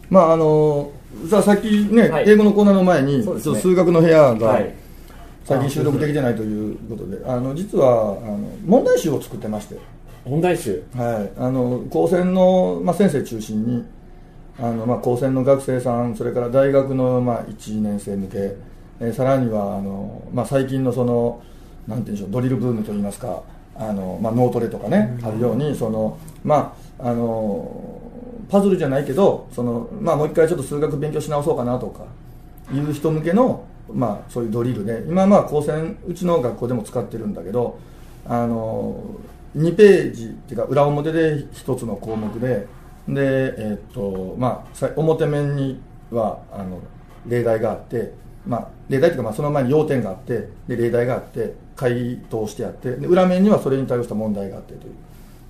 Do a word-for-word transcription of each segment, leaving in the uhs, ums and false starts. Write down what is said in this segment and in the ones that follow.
まああのさあさっきね、はい、英語のコーナーの前に、ね、数学の部屋が、はい、最近収録できてないということで、あの実はあの問題集を作ってまして。 問題集、 はい、あの高専の、まあ、先生中心にあの、まあ、高専の学生さん、それから大学の、まあ、いちねん生向け、えー、さらにはあの、まあ、最近のそのなんていうんでしょう、ドリルブームといいますか、あの、まあ、脳トレとかね、うん、あるようにその、まあ、あのパズルじゃないけどその、まあ、もう一回ちょっと数学勉強し直そうかなとかいう人向けの、まあ、そういうドリルで、今まあ高専うちの学校でも使ってるんだけど、あのにページっていうか裏表でひとつの項目で、で、えーっとまあ、表面にはあの例題があって、まあ、例題というかまあその前に要点があってで例題があって回答してあって、で裏面にはそれに対応した問題があってという、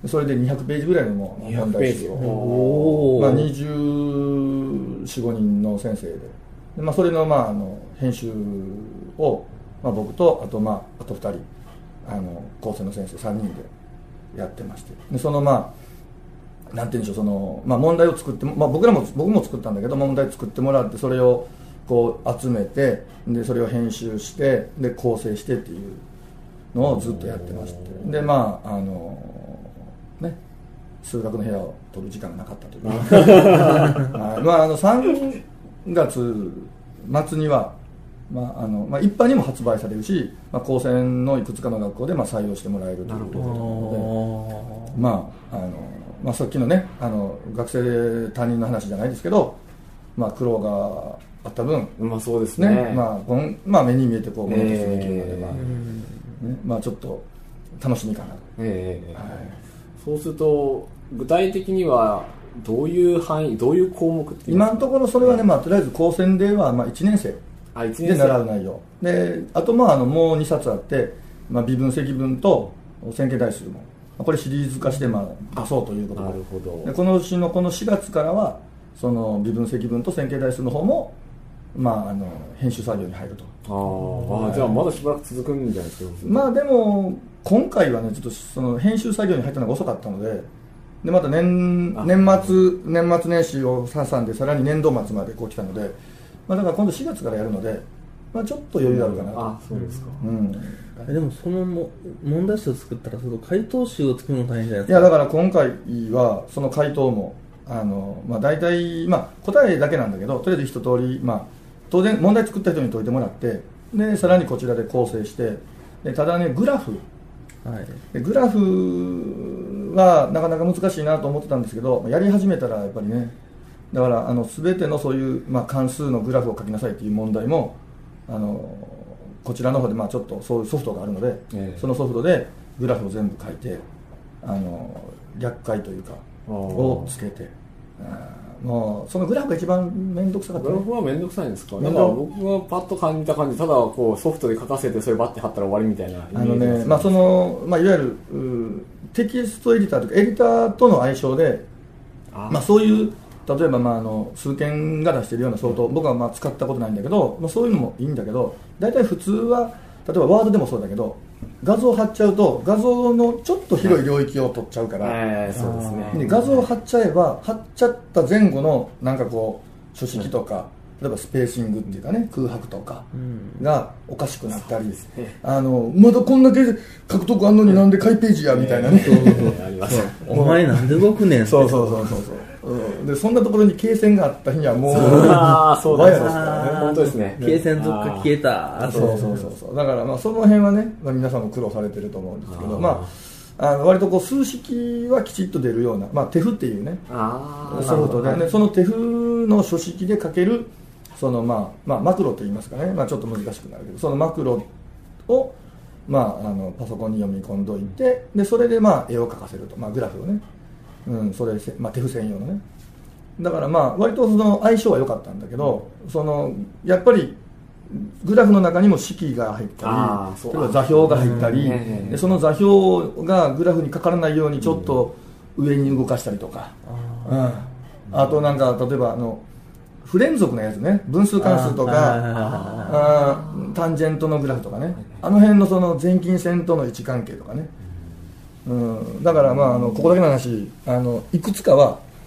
それでにひゃくページぐらいの問題集を、まあ、にじゅうよん、ごにんの先生で、で、まあ、それの、まあ、あの編集を、まあ、僕とあと、まあ、あとふたりあの高専の先生さんにんでやってまして、でそのまあなんていうんでしょう、その、まあ、問題を作って、まあ、僕らも僕も作ったんだけど、問題作ってもらってそれをこう集めて、でそれを編集してで構成してっていうのをずっとやってまして、でまああのね数学の部屋を取る時間がなかったというはい、まああのさんがつ末にはまああのまあ、一般にも発売されるし、まあ、高専のいくつかの学校でまあ採用してもらえるということなので、まああのまあ、さっきのねあの学生担任の話じゃないですけど、まあ、苦労があった分、 まあそうですね、 ね、まあこのまあ、目に見えてこうものとしてできるので、まあね、まあ、ちょっと楽しみかなと、えーはい、 そうすると具体的にはどういう範囲、どういう項目って今のところそれはね、まあ、とりあえず高専ではまあいちねん生で習う内容で、あとまああのもうにさつあって、まあ、微分積分と線形代数もこれシリーズ化してまあ出そうということで、なるほど。でこの年のこのしがつからはその微分積分と線形代数の方も、まあ、あの編集作業に入ると。 あ、はい、じゃあまだしばらく続くんじゃないですか。 まあでも今回はねちょっとその編集作業に入ったのが遅かったので、でまた 年, 年末年末年始を挟んでさらに年度末までこう来たので、まあ、だから今度しがつからやるので、まあ、ちょっと余裕あるかなと、うん、 あ、そうですか、 うん、でもそのも問題集を作ったらその回答集を作るの大変じゃないですか。 いやだから今回はその回答もあの、まあ、大体、まあ、答えだけなんだけどとりあえず一通り、まあ、当然問題作った人に解いてもらってでさらにこちらで構成してでただねグラフ、はい、でグラフはなかなか難しいなと思ってたんですけどやり始めたらやっぱりねだからあの全てのそういう、まあ、関数のグラフを書きなさいという問題もあのこちらの方でまあちょっとそういうソフトがあるので、えー、そのソフトでグラフを全部書いてあの略解というかをつけて、もうそのグラフが一番面倒くさかった、ね、 グラフは面倒くさいんですか。なんか僕がパッと感じた感じただこうソフトで書かせてそれバッて貼ったら終わりみたいなイメージです、ね、あのね、 まあそのまあ、いわゆるテキストエディターというかエディターとの相性であ、まあ、そういう例えばまああの数件が出しているようなソフト、僕はまあ使ったことないんだけど、まあ、そういうのもいいんだけど大体普通は例えばワードでもそうだけど画像を貼っちゃうと画像のちょっと広い領域を取っちゃうから、はい、そうですね、で画像を貼っちゃえば貼っちゃった前後のなんかこう書式とか、例えばスペーシングっていうかね空白とかがおかしくなったり、うん、あのまだこんだけ書くとこあんのになんで開ページやみたいなね、 お前なんで動くねんそうそうそうそうそう、うん、でそんなところに罫線があった日にはもうああそうだですからね、 本当ですね、 罫線どっか消えた、 そうそうそうそう、だからまあその辺はね、まあ、皆さんも苦労されてると思うんですけど、あまああの割とこう数式はきちっと出るような、まあ、テフっていうねソフトで、ね、そのテフの書式で書けるその、まあまあ、マクロといいますかね、まあ、ちょっと難しくなるけどそのマクロを、まあ、あのパソコンに読み込んどいてでそれでまあ絵を描かせると、まあ、グラフをね、うん、それ、まあ、テフ専用のね、だからまあ割とその相性は良かったんだけど、そのやっぱりグラフの中にも式が入ったり例えば座標が入ったり、でその座標がグラフにかからないようにちょっと上に動かしたりとか、うん、あとなんか例えばあの不連続のやつね、分数関数とかあタンジェントのグラフとかね、あの辺のその前近線との位置関係とかね、うん、だからまああのここだけの話、あのいくつかは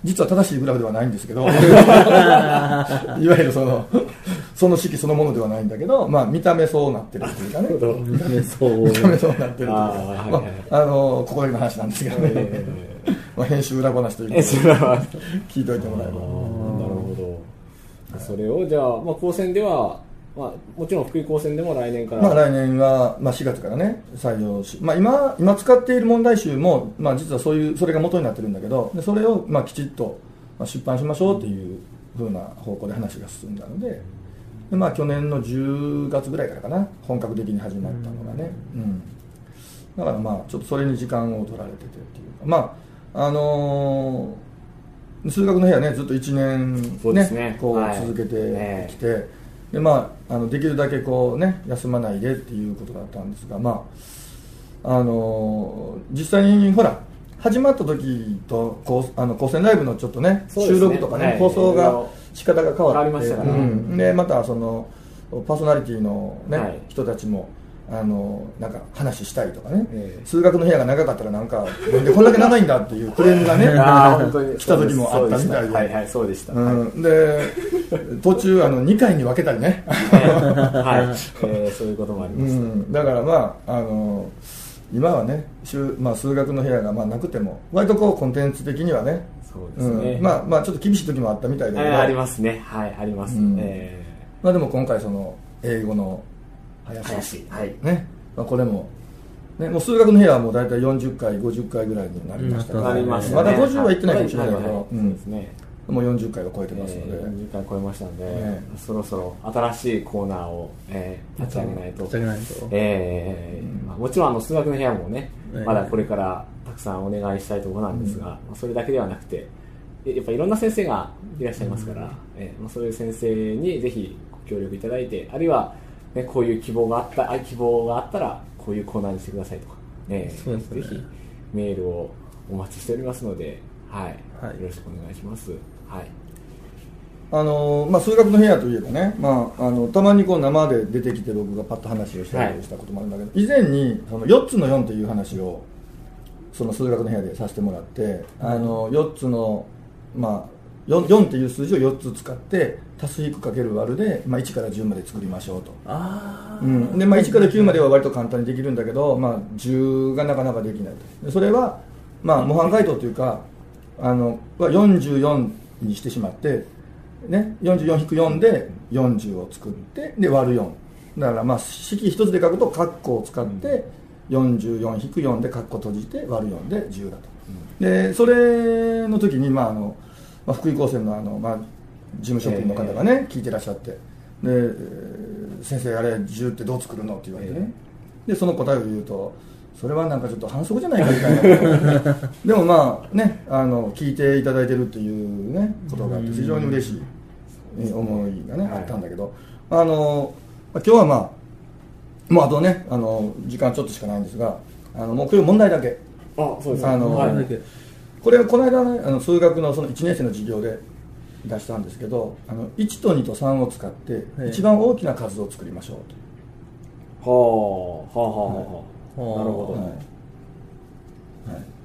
実は正しいグラフではないんですけどいわゆるそのその式そのものではないんだけど、まあ、見た目そうなってるというかね見た目そう見た目そうなってるというかあ、まあ、あのここだけの話なんですけどね、えーまあ、編集裏話というか聞いといてもらえば。なるほど。それをじゃあ、まあ、高専ではまあ、もちろん福井高専でも来年から、 まあ、来年は、まあ、しがつからね採用し、まあ、今, 今使っている問題集も、まあ、実はそういうそれが元になってるんだけどでそれを、まあ、きちっと出版しましょうというふうな方向で話が進んだので、で、まあ、去年のじゅうがつぐらいからかな本格的に始まったのがね、うん、だからまあちょっとそれに時間を取られててっていうかまああのー、数学の部屋ねずっといちねん、ねね、こう続けてきて、はいねでまあ、あのできるだけこう、ね、休まないでっていうことだったんですが、まああのー、実際にほら始まった時とこうあの高専ライブのちょっとね、ね収録とかね、はい、放送が仕方が変わって、 ましたから、ねうん、 でまたそのパーソナリティの、ねはい、人たちもあのなんか話したいとかね、えー、数学の部屋が長かったらなんかなんでこんだけ長いんだっていうクレームがね本当に来た時もあったみたいで、 はいはいそうでした、 うん、で途中あのにかいに分けたりねはい、えー、そういうこともあります、うん、 だからまああの今はね、まあ、数学の部屋がまあなくても割とこうコンテンツ的にはねそうですね、 うん、まあまあちょっと厳しい時もあったみたいだけど、 ありますねはいあります、うんえーまあ、でも今回その英語の林林はいねまあ、これも、ね、もう数学の部屋はもう大体よんじゅっかいごじゅっかいぐらいになりましたから、ね、ま, ね、まだごじゅうはいってないかもしれないけど、はいはいはいうん、そうですね、もうよんじゅっかいを超えてますので、えー、 よんじゅっかい超えましたので、ね、そろそろ新しいコーナーを、えー、立ち上げないと立ち上げないと、 えーまあ、もちろんあの数学の部屋もね、えー、まだこれからたくさんお願いしたいところなんですが、うん、それだけではなくてやっぱりいろんな先生がいらっしゃいますから、うんえーまあ、そういう先生にぜひご協力いただいてあるいは、ね、こういう希望があったあ希望があったらこういうコーナーにしてくださいとか、ねそうですね、ぜひメールをお待ちしておりますので、はいはい、よろしくお願いします、はいあのまあ、数学の部屋といえばね、まあ、あのたまにこう生で出てきて僕がパッと話をしたりしたこともあるんだけど、はい、以前にそのよっつのよんという話をその数学の部屋でさせてもらって、あのよっつの、まあ、よん, よんっていう数字をよっつ使って足す引くかける割るで、まあ、いちからじゅうまで作りましょうとあ、 うんでまあ、いちからきゅうまでは割と簡単にできるんだけど、まあ、じゅうがなかなかできないとでそれは、まあ、模範解答というかあのよんじゅうよんにしてしまって、ね、よんじゅうよん引くよんでよんじゅうを作ってで割るよんだからまあ式一つで書くと括弧を使ってよんじゅうよん引くよんで括弧閉じて割るよんでじゅうだとでそれの時に、まああのまあ、福井高専のあの、まあ、事務職員の方がね、えー、聞いてらっしゃってで先生あれじゅうってどう作るのって言われてね、えー、でその答えを言うとそれはなんかちょっと反則じゃないかみたいなでもまあねあの聞いていただいてるっていうねことがあって非常に嬉しい思いがね、はい、あったんだけどあの今日はまあもうあとねあの時間ちょっとしかないんですがあのもう今日問題だけあそうですねあの、はい、これはこの間ねあの数学のそのいちねん生の授業で出したんですけどあのいちとにとさんを使って一番大きな数を作りましょうと、はあはあはあはあ、はいなるほど、はいはい、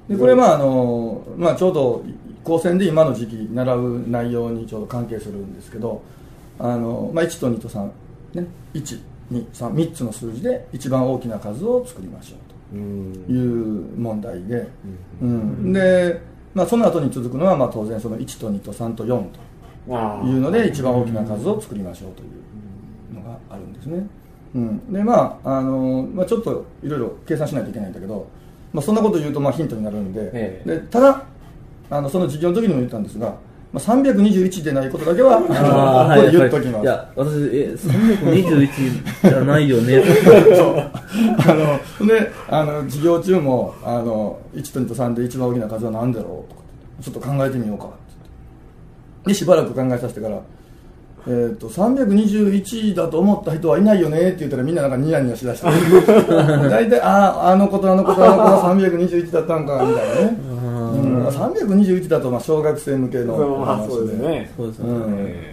でこれ、まああのまあ、 ちょうど高専で今の時期習う内容にちょうど関係するんですけどあの、まあ、いちとにとさん、ね、いち、に、さん、みっつの数字で一番大きな数を作りましょうという問題で、うんうんでまあ、その後に続くのは、まあ、当然そのいちとにとさんとよんというので一番大きな数を作りましょうというのがあるんですね。うんでまああのまあ、ちょっといろいろ計算しないといけないんだけど、まあ、そんなこと言うとまあヒントになるんで、ええ、でただあのその授業の時にも言ったんですが、まあ、さんびゃくにじゅういちでないことだけはここで言っときます。 いや私えさんびゃくにじゅういちじゃないよねあのであの授業中もあのいちとにとさんで一番大きな数は何だろうとかちょっと考えてみようかってでしばらく考えさせてからえー、とさんびゃくにじゅういちだと思った人はいないよねって言ったらみんななんかニヤニヤしだして大体ああのことあのことあのことさんびゃくにじゅういちだったんかみたいなね、うん、さんびゃくにじゅういちだとまあ小学生向けの話で、 そうですね、 そうですね、うん、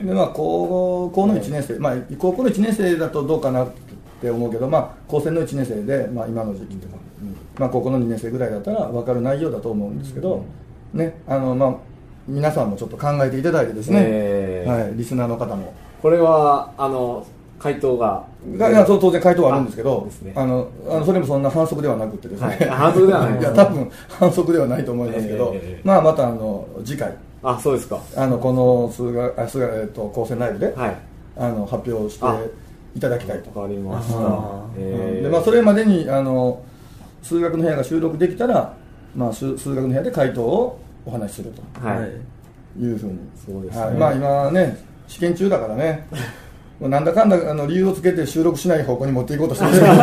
でまあ高校のいちねん生、まあ、高校のいちねん生だとどうかなって思うけど、まあ、高専のいちねん生で、まあ、今の時期とか、うんまあ、高校のにねん生ぐらいだったら分かる内容だと思うんですけど、ねあのまあ皆さんもちょっと考えていただいてですね、 えーはい、リスナーの方もこれはあの回答ががいや当然回答はあるんですけど、 ですね、 あのあのそれもそんな反則ではなくてですね、 はい、反則ではないいや多分反則ではないと思いますけど、 えー、 まあまたあの次回あそうですかあのこの数学あ数学、えっと、高専ライブで、 はい、 あの発表していただきたいと。 わかりました。 えーでまあ、それまでにあの数学の部屋が収録できたら、まあ、数数学の部屋で回答をお話しすると、 はい、 いうふうに、 そうですね、 はい、まあ今ね試験中だからねなんだかんだあの理由をつけて収録しない方向に持っていこうとしてるんですけど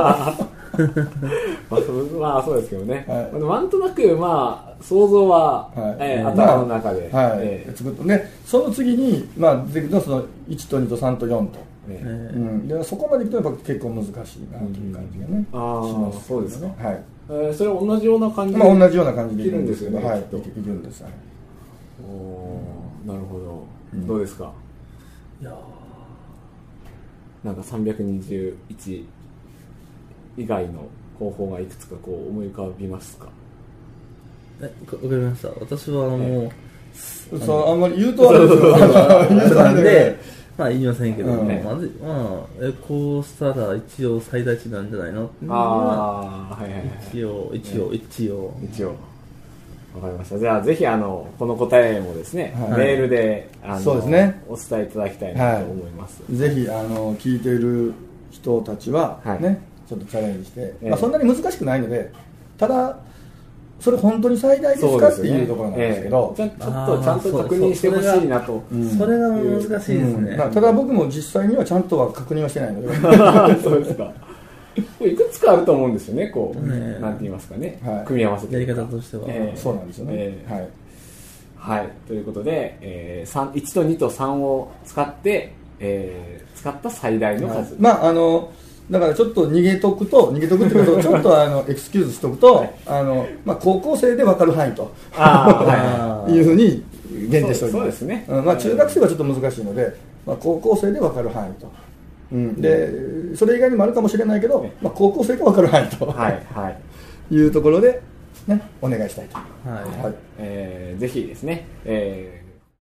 まあ、まあそうですけどね、 はい、 なんとなくまあ想像は、はいえー、頭の中で、 まあはいえー、 作ってね、その次に、まあ、出てくるのはそのいちとにとさんとよんと、 えーうん、でそこまでいくとやっぱ結構難しいなという感じがね、 うん、あします、ね、 そうですか、 はいえー、それは同じような感じで、 まあ、同じような感じでいるんですけど、 はい、いるんです、はい、 おなるほど、うん、どうですか、 いやなんかさんびゃくにじゅういち以外の方法がいくつかこう思い浮かびますか。 えわかりました。私はもう、えー、そうあんまり言うとあれですよ言うとあれでまあ言いませんけど、 うんまずまあえこうしたら一応最大値なんじゃないのっていうのあはあはいはいはい一応一応、ね、一応一応わかりました。じゃあぜひあのこの答えもですね、はい、メールであのそうですねお伝えいただきたいなと思います、 はい、ぜひあの聞いている人たちはね、はい、ちょっとチャレンジして、 えーまあ、そんなに難しくないので、ただそれ本当に最大ですかっていうところなんですけど、 えー、ちょっとちゃんと確認してほしいなと、 それが難しいですね、 うんまあ、ただ僕も実際にはちゃんとは確認はしてないのでそうですかいくつかあると思うんですよね、こう、ね、なんて言いますかね、はい、組み合わせてやり方としては、 えー、そうなんですよね、えー、 はい、はい、ということで、えー、いちとにとさんを使って、えー、使った最大の数、はい、 まああのだからちょっと逃げとくと逃げとくっていうかちょっとあのエクスキューズしとくと、はい、あのまあ、高校生で分かる範囲とあいうふうに限定しております。そうですね、うんまあ、中学生はちょっと難しいので、まあ、高校生で分かる範囲と、うん、でそれ以外にもあるかもしれないけど、まあ、高校生が分かる範囲と、はいはい、いうところで、ね、お願いしたいと、 はいはいえー、ぜひですね、えー